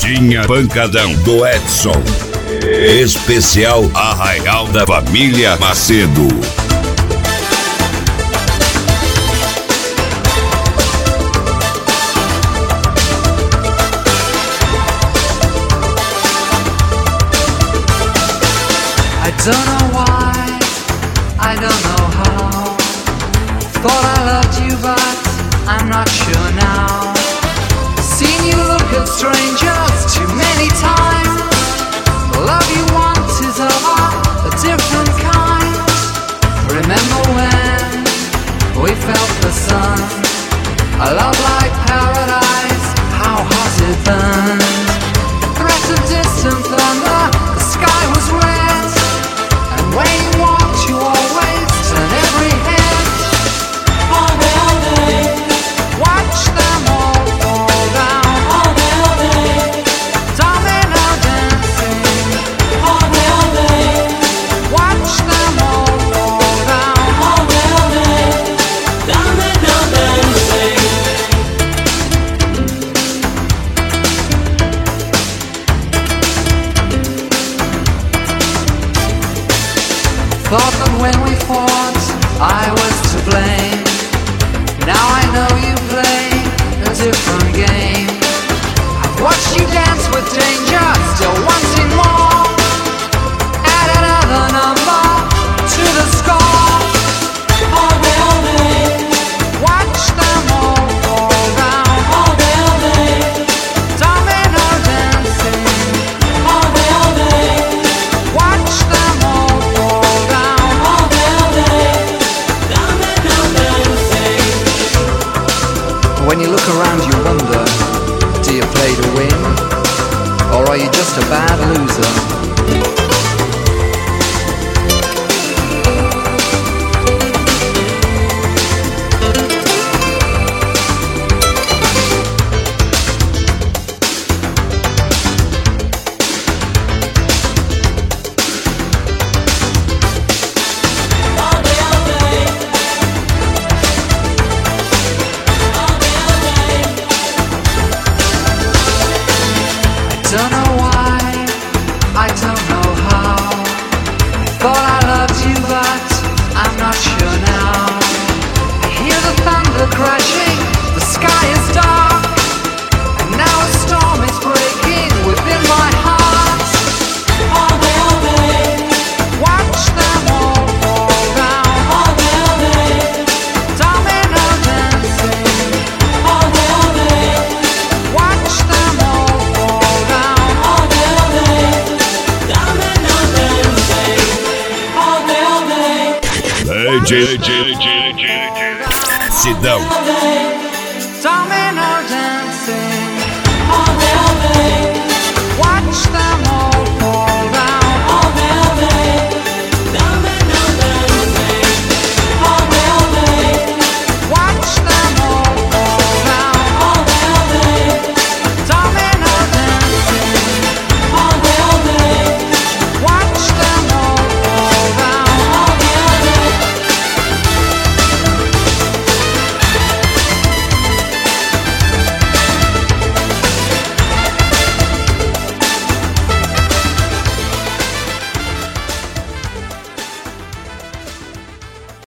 Pegadinha Pancadão do Edson. Especial Arraial da Família Macedo. I don't know why, I don't know how. Thought I loved you but I'm not sure now. Seen you look at strangers too many times. The love you want is of a different kind. Remember when we felt the sun? A love like paradise, how hot it burned. Threat of distant thunder, the sky was red. And when you walked you always turn every head. All day, watch them all fall down. All day, domino dancing. All day, watch them all fall down. All day, domino dancing. Thought that when we fought, I was to blame. Now I know you play a different game. I've watched you dance with danger, still wanting more. Add another number to the score. All day, watch them all fall down. All day, domino dancing. All day, watch them all fall down. All day, domino dancing. When you look around you wonder, do you play to win? Or are you just a bad loser? Don't know why, I don't know how. Thought I loved you but I'm not sure now. I hear the thunder crashing, the sky is dark. And now a storm is breaking within my heart. All day, watch them all fall down. All day, domino dancing. All day, watch them all fall down. All day, domino dancing. All day, Sidão. domino dancing. All